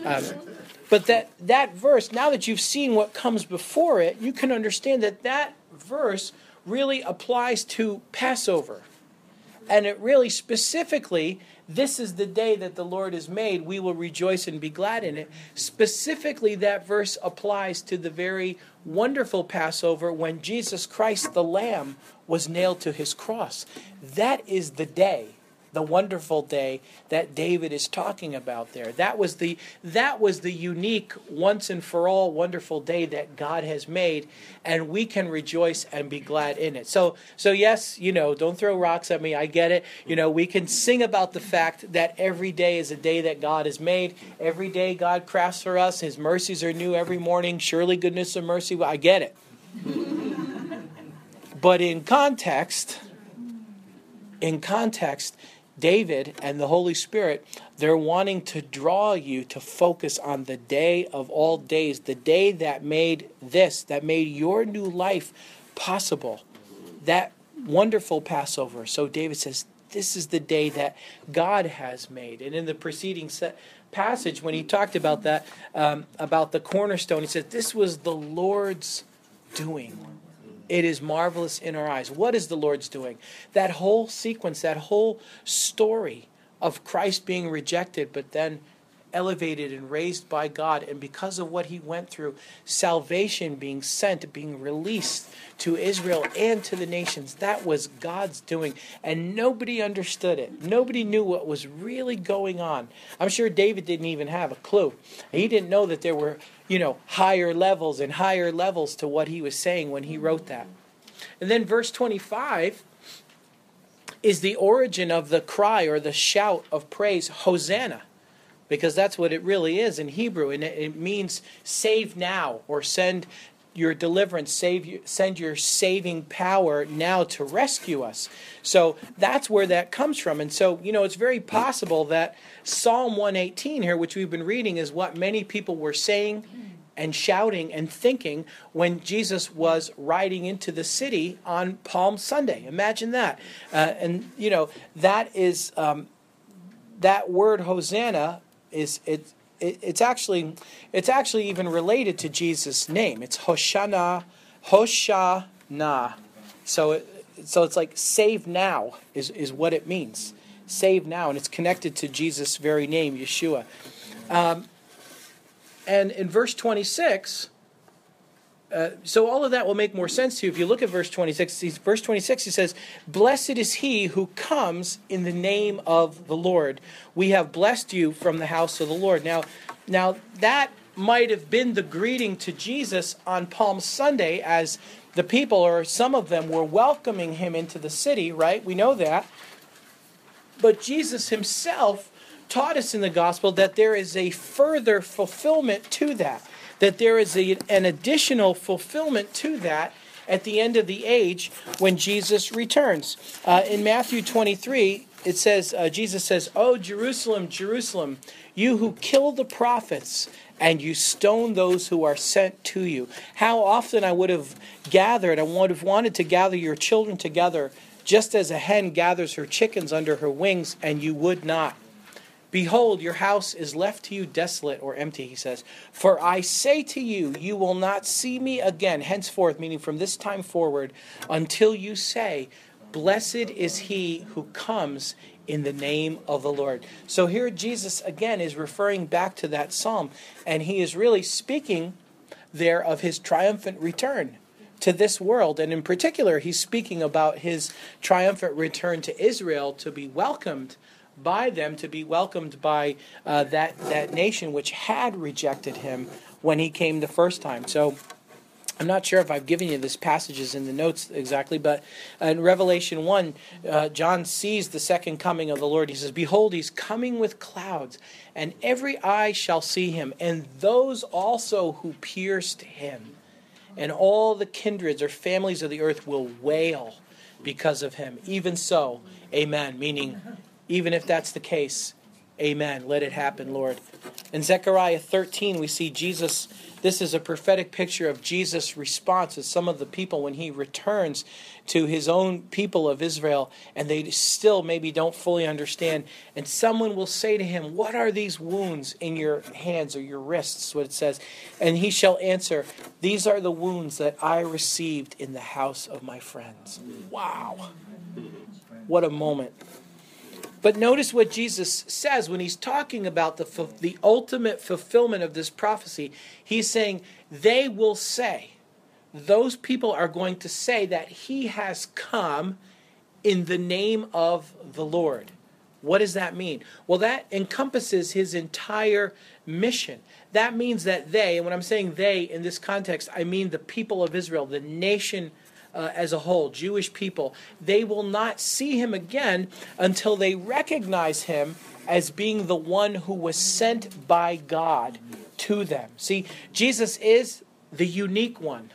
that verse, now that you've seen what comes before it, you can understand that verse really applies to Passover. And it really specifically, this is the day that the Lord has made. We will rejoice and be glad in it. Specifically, that verse applies to the very wonderful Passover when Jesus Christ, the Lamb, was nailed to his cross. That is the day, the wonderful day that David is talking about there. That was the unique, once and for all wonderful day that God has made, and we can rejoice and be glad in it. So yes, don't throw rocks at me. I get it. We can sing about the fact that every day is a day that God has made. Every day God crafts for us. His mercies are new every morning. Surely goodness and mercy. I get it. But in context, David and the Holy Spirit, they're wanting to draw you to focus on the day of all days, the day that made your new life possible, that wonderful Passover. So David says, this is the day that God has made. And in the preceding passage, when he talked about that, about the cornerstone, he said, this was the Lord's doing. It is marvelous in our eyes. What is the Lord's doing? That whole sequence, that whole story of Christ being rejected, but then elevated and raised by God. And because of what he went through, salvation being sent, being released to Israel and to the nations. That was God's doing. And nobody understood it. Nobody knew what was really going on. I'm sure David didn't even have a clue. He didn't know that there were higher levels and higher levels to what he was saying when he wrote that. And then verse 25 is the origin of the cry or the shout of praise, Hosanna, because that's what it really is in Hebrew. And it means save now, or send your deliverance, send your saving power now to rescue us. So that's where that comes from. And so, it's very possible that Psalm 118 here, which we've been reading, is what many people were saying and shouting and thinking when Jesus was riding into the city on Palm Sunday. Imagine that. That is, that word Hosanna it's actually even related to Jesus' name. It's Hoshana. So it's like save now is what it means. Save now, and it's connected to Jesus' very name, Yeshua. And in verse 26, so all of that will make more sense to you if you look at verse 26. Verse 26, he says, "Blessed is he who comes in the name of the Lord. We have blessed you from the house of the Lord." Now that might have been the greeting to Jesus on Palm Sunday as the people, or some of them, were welcoming him into the city, right? We know that. But Jesus himself taught us in the gospel that there is a further fulfillment to that. That there is an additional fulfillment to that at the end of the age when Jesus returns. In Matthew 23, it says, Jesus says, "Oh, Jerusalem, Jerusalem, you who kill the prophets and you stone those who are sent to you. How often I would have wanted to gather your children together, just as a hen gathers her chickens under her wings, and you would not. Behold, your house is left to you desolate," or empty, he says. "For I say to you, you will not see me again, henceforth," meaning from this time forward, "until you say, blessed is he who comes in the name of the Lord." So here Jesus again is referring back to that psalm, and he is really speaking there of his triumphant return to this world. And in particular, he's speaking about his triumphant return to Israel to be welcomed by them, to be welcomed by that nation which had rejected him when he came the first time. So I'm not sure if I've given you this passages in the notes exactly, but in Revelation 1, John sees the second coming of the Lord. He says, "Behold, he's coming with clouds, and every eye shall see him, and those also who pierced him. And all the kindreds or families of the earth will wail because of him. Even so, amen." Meaning, even if that's the case, Amen. Let it happen, Lord. In Zechariah 13, we see Jesus. This is a prophetic picture of Jesus' response to some of the people when he returns to his own people of Israel, and they still maybe don't fully understand. And someone will say to him, "What are these wounds in your hands or your wrists?" What it says. And he shall answer, "These are the wounds that I received in the house of my friends." Wow. What a moment. But notice what Jesus says when he's talking about the ultimate fulfillment of this prophecy. He's saying, they will say, those people are going to say that he has come in the name of the Lord. What does that mean? Well, that encompasses his entire mission. That means that they, and when I'm saying they in this context, I mean the people of Israel, the nation as a whole, Jewish people, they will not see him again until they recognize him as being the one who was sent by God to them. See, Jesus is the unique one.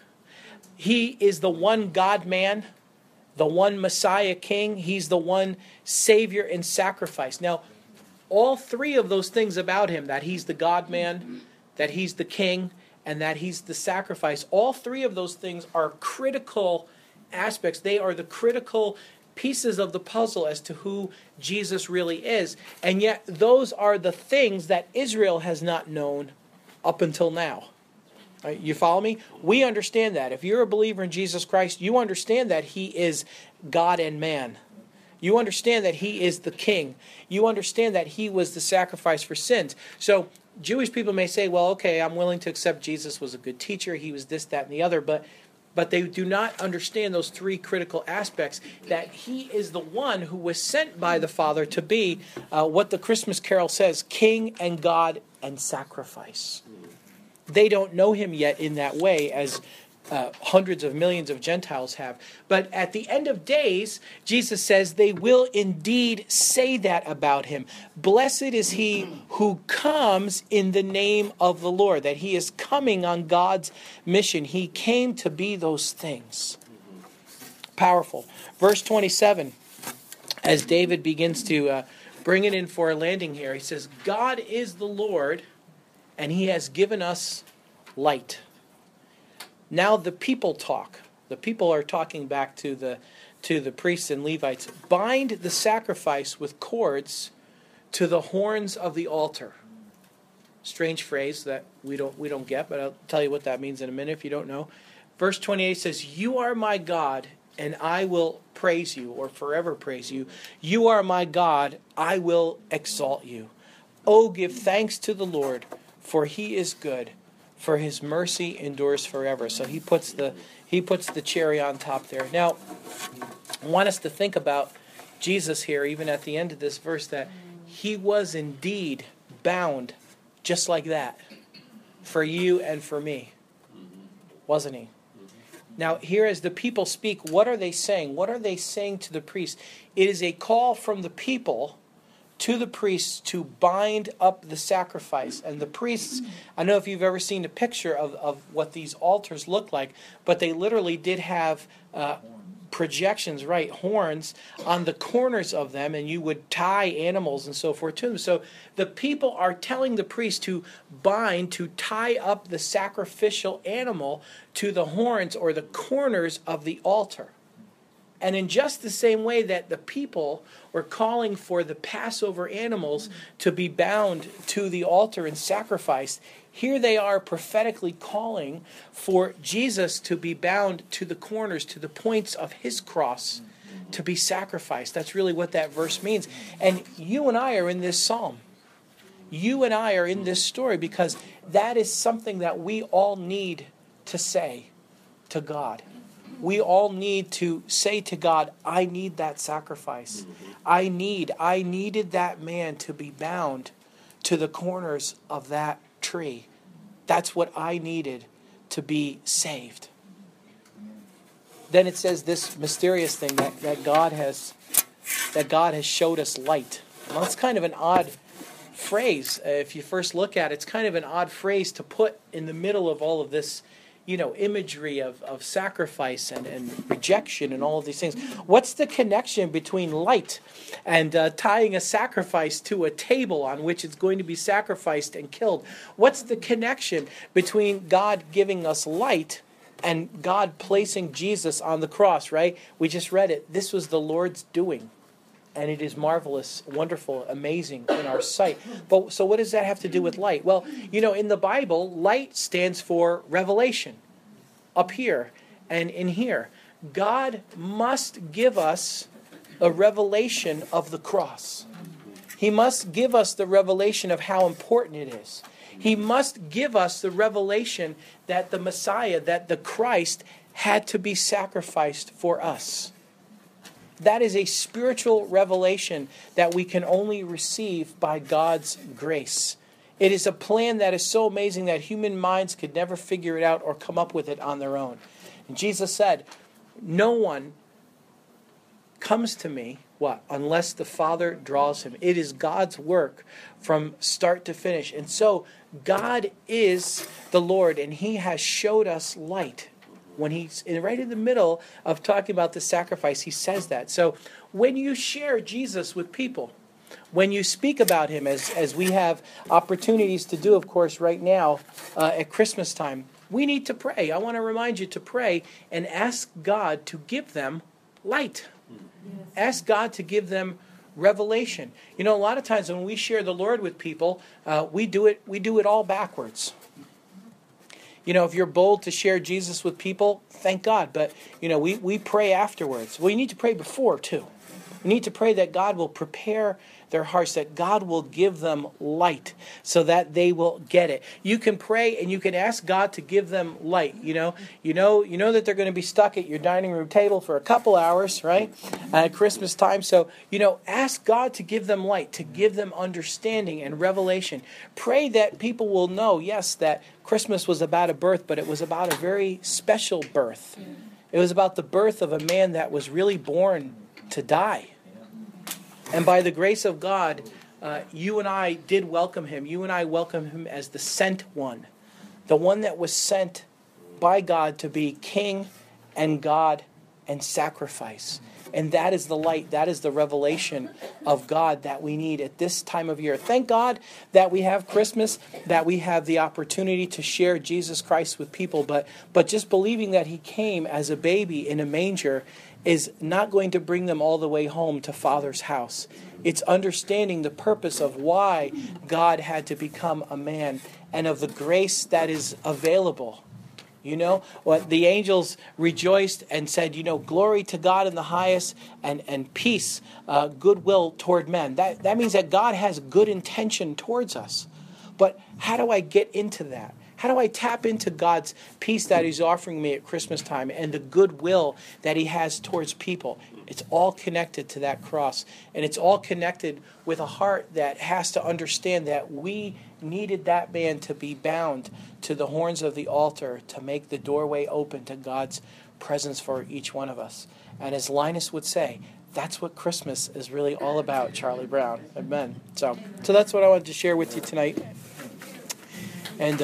He is the one God-man, the one Messiah King. He's the one Savior and sacrifice. Now, all three of those things about him, that he's the God-man, that he's the King, and that he's the sacrifice, all three of those things are critical aspects. They are the critical pieces of the puzzle as to who Jesus really is. And yet those are the things that Israel has not known up until now. Right, you follow me? We understand that. If you're a believer in Jesus Christ, you understand that he is God and man. You understand that he is the King. You understand that he was the sacrifice for sins. So Jewish people may say, well, okay, I'm willing to accept Jesus was a good teacher, he was this, that, and the other, but they do not understand those three critical aspects, that he is the one who was sent by the Father to be what the Christmas carol says, King and God and sacrifice. They don't know him yet in that way as hundreds of millions of Gentiles have. But at the end of days, Jesus says they will indeed say that about him. Blessed is he who comes in the name of the Lord, that he is coming on God's mission. He came to be those things. Powerful. Verse 27, as David begins to bring it in for a landing here, he says, God is the Lord, and he has given us light. Now the people talk. The people are talking back to the priests and Levites. Bind the sacrifice with cords to the horns of the altar. Strange phrase that we don't get, but I'll tell you what that means in a minute if you don't know. Verse 28 says, "You are my God, and I will praise you," or forever praise you. "You are my God, I will exalt you. Oh, give thanks to the Lord, for he is good, for his mercy endures forever." So he puts the cherry on top there. Now, I want us to think about Jesus here, even at the end of this verse, that he was indeed bound just like that for you and for me, wasn't he? Now, here as the people speak, what are they saying? What are they saying to the priests? It is a call from the people to the priests to bind up the sacrifice. And the priests, I don't know if you've ever seen a picture of what these altars look like, but they literally did have projections, right, horns on the corners of them, and you would tie animals and so forth to them. So the people are telling the priest to bind, to tie up the sacrificial animal to the horns or the corners of the altar. And in just the same way that the people were calling for the Passover animals to be bound to the altar and sacrificed, here they are prophetically calling for Jesus to be bound to the corners, to the points of his cross, to be sacrificed. That's really what that verse means. And you and I are in this psalm. You and I are in this story because that is something that we all need to say to God. We all need to say to God, I need that sacrifice. I needed that man to be bound to the corners of that tree. That's what I needed to be saved. Then it says this mysterious thing that God has showed us light. Well, it's kind of an odd phrase. If you first look at it, it's kind of an odd phrase to put in the middle of all of this imagery of sacrifice and rejection and all of these things. What's the connection between light and tying a sacrifice to a table on which it's going to be sacrificed and killed? What's the connection between God giving us light and God placing Jesus on the cross, right? We just read it. This was the Lord's doing. And it is marvelous, wonderful, amazing in our sight. But so what does that have to do with light? Well, in the Bible, light stands for revelation. Up here and in here. God must give us a revelation of the cross. He must give us the revelation of how important it is. He must give us the revelation that the Messiah, that the Christ, had to be sacrificed for us. That is a spiritual revelation that we can only receive by God's grace. It is a plan that is so amazing that human minds could never figure it out or come up with it on their own. And Jesus said, no one comes to me, unless the Father draws him. It is God's work from start to finish. And so God is the Lord, and He has showed us light. When He's right in the middle of talking about the sacrifice, He says that. So when you share Jesus with people, when you speak about Him, as we have opportunities to do, of course, right now at Christmas time, we need to pray. I want to remind you to pray and ask God to give them light. Yes. Ask God to give them revelation. A lot of times when we share the Lord with people, we do it all backwards. If you're bold to share Jesus with people, thank God. But, we pray afterwards. Well, you need to pray before, too. You need to pray that God will prepare their hearts, that God will give them light so that they will get it. You can pray and you can ask God to give them light. You know that they're going to be stuck at your dining room table for a couple hours, right? At Christmas time. So, ask God to give them light, to give them understanding and revelation. Pray that people will know, yes, that Christmas was about a birth, but it was about a very special birth. It was about the birth of a man that was really born to die. And by the grace of God, you and I did welcome him. You and I welcome him as the sent one. The one that was sent by God to be king and God and sacrifice. And that is the light, that is the revelation of God that we need at this time of year. Thank God that we have Christmas, that we have the opportunity to share Jesus Christ with people. But just believing that He came as a baby in a manger is not going to bring them all the way home to Father's house. It's understanding the purpose of why God had to become a man and of the grace that is available. The angels rejoiced and said, glory to God in the highest and peace, goodwill toward men. That means that God has good intention towards us. But how do I get into that? How do I tap into God's peace that He's offering me at Christmas time and the goodwill that He has towards people? It's all connected to that cross. And it's all connected with a heart that has to understand that we needed that man to be bound to the horns of the altar to make the doorway open to God's presence for each one of us. And as Linus would say, that's what Christmas is really all about, Charlie Brown. Amen. So that's what I wanted to share with you tonight. And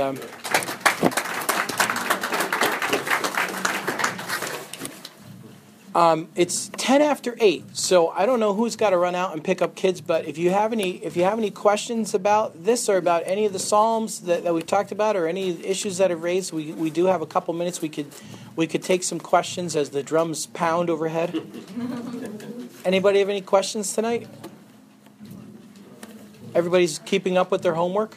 it's 10 after 8, so I don't know who's got to run out and pick up kids. But if you have any questions about this or about any of the Psalms that we've talked about or any issues that have raised, we do have a couple minutes. We could take some questions as the drums pound overhead. Anybody have any questions tonight? Everybody's keeping up with their homework?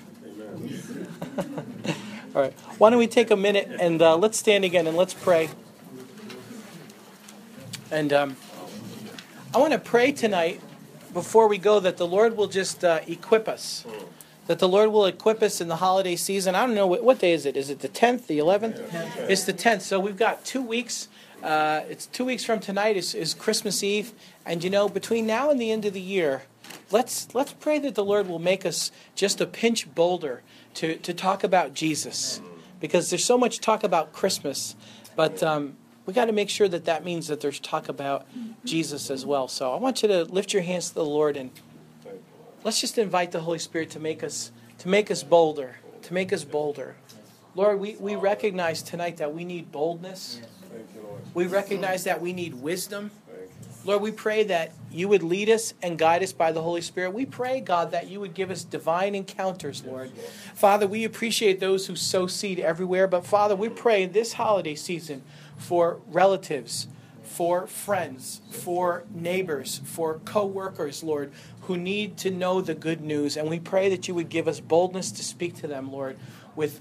All right. Why don't we take a minute and let's stand again and let's pray. And I want to pray tonight before we go that the Lord will just equip us. That the Lord will equip us in the holiday season. I don't know, what day is it? Is it the 10th, the 11th? It's the 10th. So we've got 2 weeks. It's 2 weeks from tonight is Christmas Eve. And between now and the end of the year, let's pray that the Lord will make us just a pinch bolder to talk about Jesus. Because there's so much talk about Christmas, but we got to make sure that means that there's talk about Jesus as well. So I want you to lift your hands to the Lord and let's just invite the Holy Spirit to make us bolder, to make us bolder. Lord, we recognize tonight that we need boldness. Thank you, Lord. We recognize that we need wisdom. Thank you. Lord, we pray that you would lead us and guide us by the Holy Spirit. We pray, God, that you would give us divine encounters, Lord. Father, we appreciate those who sow seed everywhere, but Father, we pray this holiday season for relatives, for friends, for neighbors, for co-workers, Lord, who need to know the good news. And we pray that you would give us boldness to speak to them, Lord, with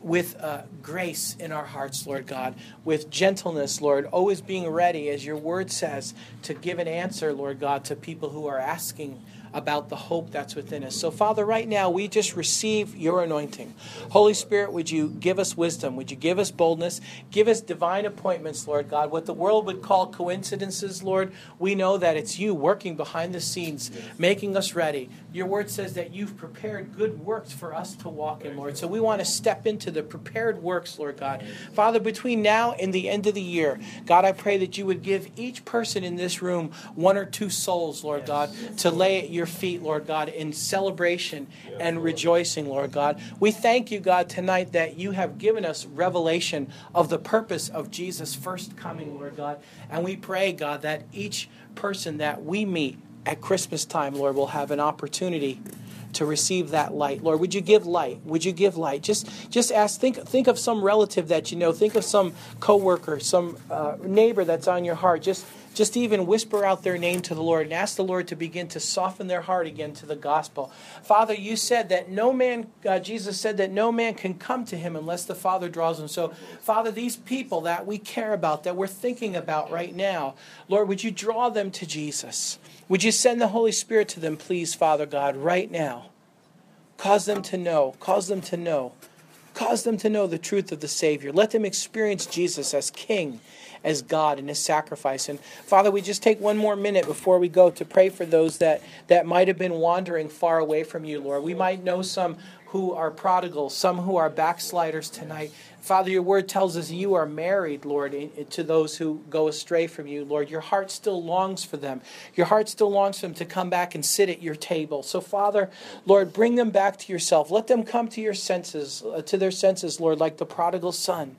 grace in our hearts, Lord God, with gentleness, Lord, always being ready, as your word says, to give an answer, Lord God, to people who are asking about the hope that's within us. So, Father, right now, we just receive your anointing. Holy Spirit, would you give us wisdom? Would you give us boldness? Give us divine appointments, Lord God. What the world would call coincidences, Lord, we know that it's you working behind the scenes, making us ready. Your word says that you've prepared good works for us to walk in, Lord. So we want to step into the prepared works, Lord God. Father, between now and the end of the year, God, I pray that you would give each person in this room 1 or 2 souls, Lord God, to lay at your feet, Lord God, in celebration and rejoicing, Lord God. We thank you, God, tonight that you have given us revelation of the purpose of Jesus' first coming, Lord God. And we pray, God, that each person that we meet at Christmas time, Lord, will have an opportunity to receive that light. Lord, would you give light? Would you give light? Just ask, think of some relative that you know. Think of some coworker, some neighbor that's on your heart. Just even whisper out their name to the Lord and ask the Lord to begin to soften their heart again to the gospel. Father, you said that Jesus said that no man can come to him unless the Father draws them. So, Father, these people that we care about, that we're thinking about right now, Lord, would you draw them to Jesus? Would you send the Holy Spirit to them, please, Father God, right now? Cause them to know. Cause them to know. Cause them to know the truth of the Savior. Let them experience Jesus as King, as God, and His sacrifice. And Father, we just take one more minute before we go to pray for those that might have been wandering far away from you, Lord. We might know some who are prodigals, some who are backsliders tonight. Father, your word tells us you are married, Lord, to those who go astray from you, Lord. Your heart still longs for them. Your heart still longs for them to come back and sit at your table. So, Father, Lord, bring them back to yourself. Let them come to your senses, Lord, like the prodigal son.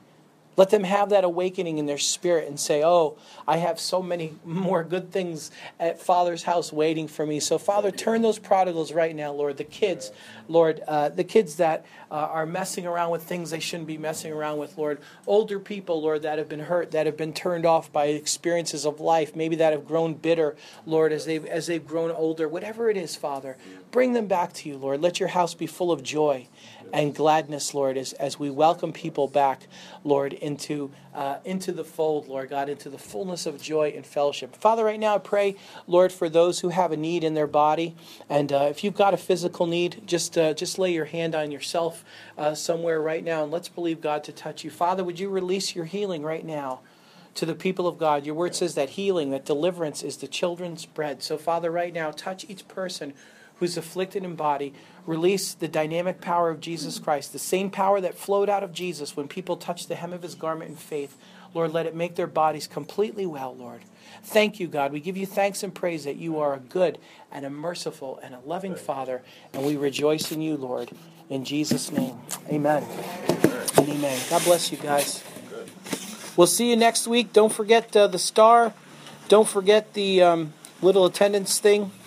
Let them have that awakening in their spirit and say, oh, I have so many more good things at Father's house waiting for me. So, Father, turn those prodigals right now, Lord. The kids, Lord, the kids that are messing around with things they shouldn't be messing around with, Lord. Older people, Lord, that have been hurt, that have been turned off by experiences of life, maybe that have grown bitter, Lord, as they've grown older. Whatever it is, Father, bring them back to you, Lord. Let your house be full of joy and gladness, Lord, as we welcome people back, Lord, into the fold, Lord God, into the fullness of joy and fellowship. Father, right now I pray, Lord, for those who have a need in their body, and if you've got a physical need, just lay your hand on yourself somewhere right now, and let's believe God to touch you. Father, would you release your healing right now to the people of God? Your word says that healing, that deliverance is the children's bread. So, Father, right now, touch each person who's afflicted in body. Release the dynamic power of Jesus Christ, the same power that flowed out of Jesus when people touched the hem of his garment in faith. Lord, let it make their bodies completely well, Lord. Thank you, God. We give you thanks and praise that you are a good and a merciful and a loving Father, and we rejoice in you, Lord. In Jesus' name, amen and amen. God bless you guys. We'll see you next week. Don't forget the star. Don't forget the little attendance thing.